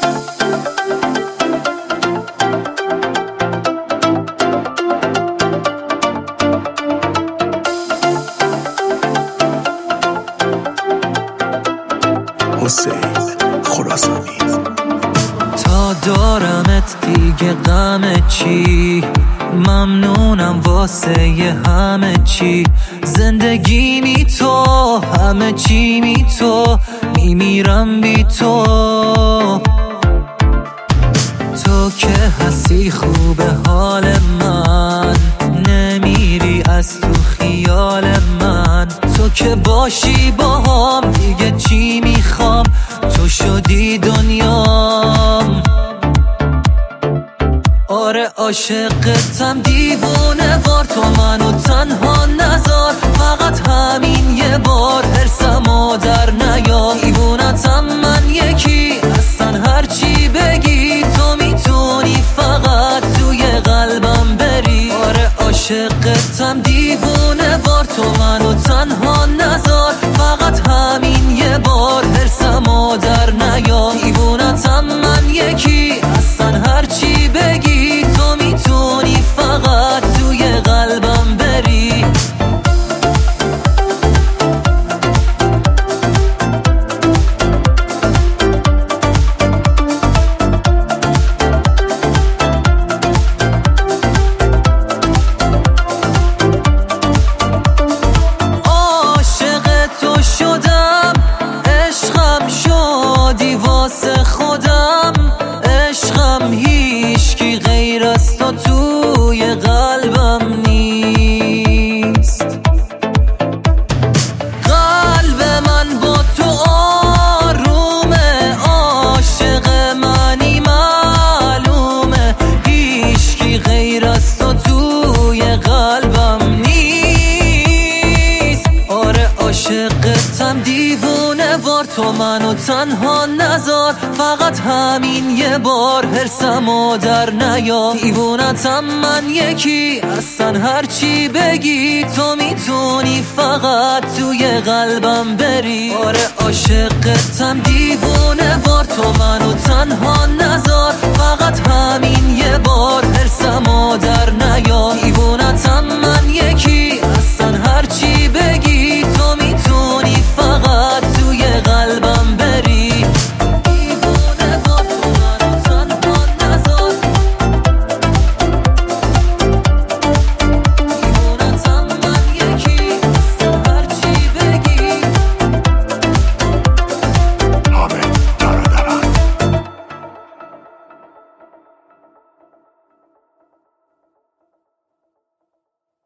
حسین خراسانی. تا دارمت دیگه غم چی، ممنونم واسه همه چی. زندگی می تو، همه چی می تو، میمیرم بی تو. تو که هستی خوبه حال من، نمیری از تو خیال من. تو که باشی با هم دیگه چی میخوام، تو شدی دنیام. آره عاشقتم دیوونه وار، تو منو تنها نذار. فقط همین یه بار حرصمو در نیار. دیوونتم من یکی، اصلا هرچی بگی تو میتونی فقط توی قلبم بری. آره عاشقتم دیوونه وار، تو منو تنها نذار. فقط همین یه بار حرصمو در نیار. دیوونتم من یکی، اصلا هرچی بگی تو میتونی فقط توی قلبم بری. عاشق تو شدم، عشقم شدی واسه خودم. عشقم هیچکی غیر از تو توی قلبم نیست. قلب من با تو آرومه، عاشق منی معلومه. هیچکی غیر از تو توی قلبم نیست. آره عاشقتم دیوونه وار، تو منو تنها نذار. فقط همین یه بار حرصمو در نیار. دیوونتم من یکی، اصلا هرچی بگی تو میتونی فقط توی قلبم بری. آره عاشقتم دیوونه وار.